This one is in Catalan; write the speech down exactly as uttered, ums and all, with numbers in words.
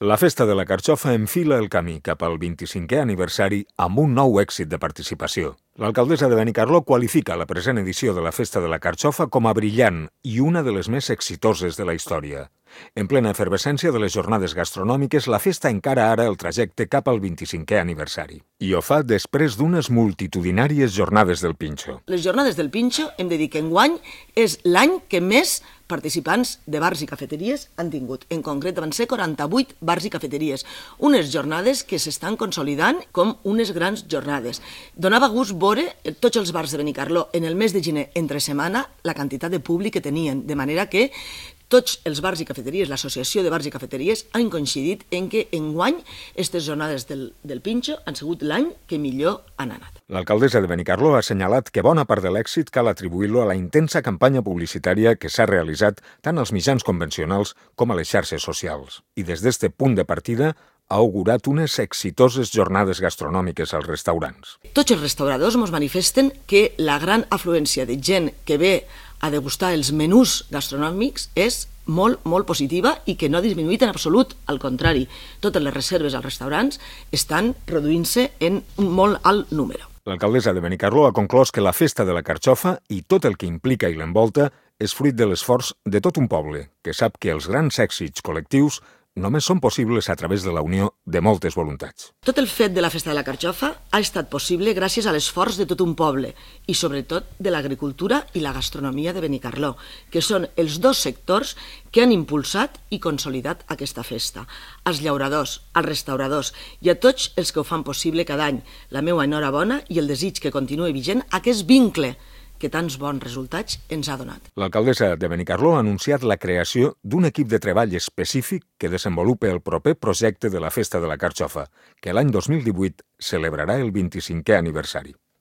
La Festa de la Carxofa enfila el camí cap al vint-i-cinquè aniversari amb un nou èxit de participació. L'alcaldessa de Benicarló qualifica la present edició de la Festa de la Carxofa com a brillant i una de les més exitoses de la història. En plena efervescència de les jornades gastronòmiques, la festa encara ara el trajecte cap al vint-i-cinquè aniversari. I ho fa després d'unes multitudinàries jornades del Pinxo. Les jornades del Pinxo hem de dir que enguany és l'any que més participants de bars i cafeteries han tingut. En concret van ser quaranta-vuit bars i cafeteries. Unes jornades que s'estan consolidant com unes grans jornades. Donava gust veure tots els bars de Benicarló en el mes de gener, entre setmana, la quantitat de públic que tenien, de manera que tots els bars i cafeteries, l'associació de bars i cafeteries, han coincidit en que enguany aquestes jornades del, del Pinxo han sigut l'any que millor han anat. L'alcaldessa de Benicarló ha assenyalat que bona part de l'èxit cal atribuir-lo a la intensa campanya publicitària que s'ha realitzat tant als mitjans convencionals com a les xarxes socials. I des d'este punt de partida ha augurat unes exitoses jornades gastronòmiques als restaurants. Tots els restauradors ens manifesten que la gran afluència de gent que ve a degustar els menús gastronòmics és molt, molt positiva i que no ha disminuït en absolut. Al contrari, totes les reserves als restaurants estan produint-se en un molt alt número. L'alcaldessa de Benicarló ha conclòs que la Festa de la Carxofa i tot el que implica i l'envolta és fruit de l'esforç de tot un poble, que sap que els grans èxits col·lectius només són possibles a través de la unió de moltes voluntats. Tot el fet de la Festa de la Carxofa ha estat possible gràcies a l'esforç de tot un poble i sobretot de l'agricultura i la gastronomia de Benicarló, que són els dos sectors que han impulsat i consolidat aquesta festa. Als llauradors, als restauradors i a tots els que ho fan possible cada any. La meva enhorabona i el desig que continuï vigent aquest vincle que tants bons resultats ens ha donat. L'alcaldessa de Benicarló ha anunciat la creació d'un equip de treball específic que desenvolupa el proper projecte de la Festa de la Carxofa, que l'any dos mil divuit celebrarà el vint-i-cinquè aniversari.